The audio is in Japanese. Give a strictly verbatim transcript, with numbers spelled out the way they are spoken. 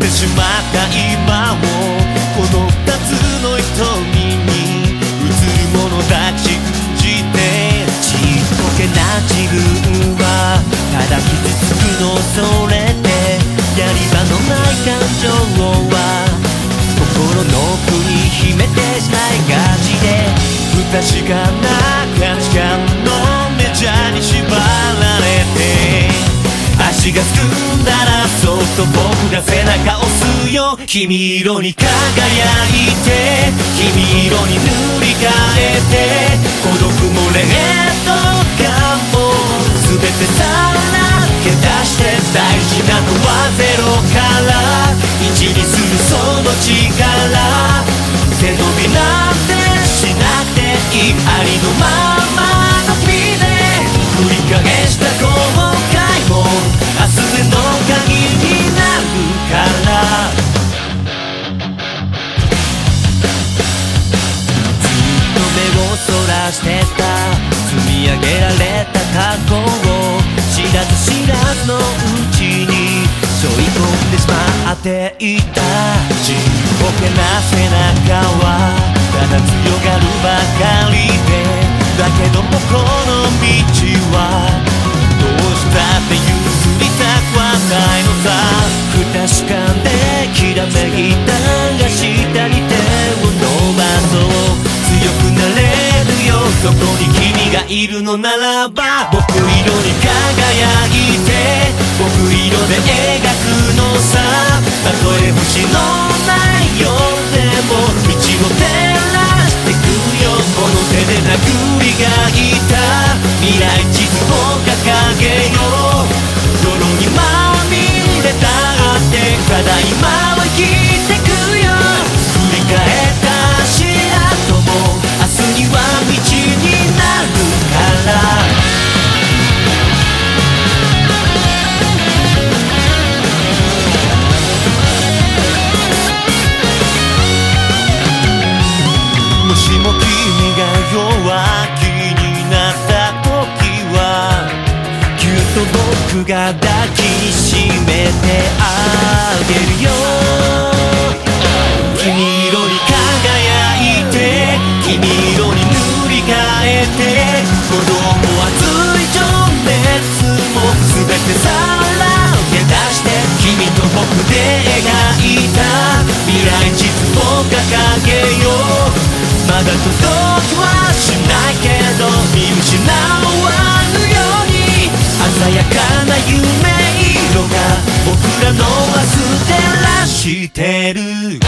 ってしまった今をこの二つの瞳に映るものだけ信じて、ちっぽけな自分はただ傷つくのを恐れて、やり場のない感情は心の奥に秘めてしまいがちで、不確かな価値観のメジャーに縛られて、足がすくんだらそっと僕が背中押すよ。君色に輝いて君色に塗り替えて、孤独も劣等感も全てさらけ出して、大事なのはゼロからいちにするその力、背伸びなんてしなくていい、ありのままの君で繰り返した後悔も明日への鍵になるから、ずっと目をそらしてた積み上げられた過去を知らず知らずのうちに背負い込んでしまっていた。ちっぽけな背中はただ強がるばかりで、だけどもこの道はどうしたって譲りたくはないのさ。不確かできらめいたが下に手を伸ばそう、強くなれるよそこに君がいるのならば。僕色に輝いて僕色で描くのさ、たとえ星のない夜でも道を照らしてくよ。この手で殴りがいた未来地図を掲げよう。泥にまみれたってただ今は生きてくよ。振り返った足跡も明日には道になるから、もしも君が弱気になった時はぎゅっと僕が抱きしめてあげるよ。君色に輝いて君色に塗り替えて、鼓動も熱い情熱も全てさらけ出して、君と僕で描いた未来地図を掲げよう。まだ届きはしないけど見失わぬように、鮮やかな夢色が僕らの明日照らしてる。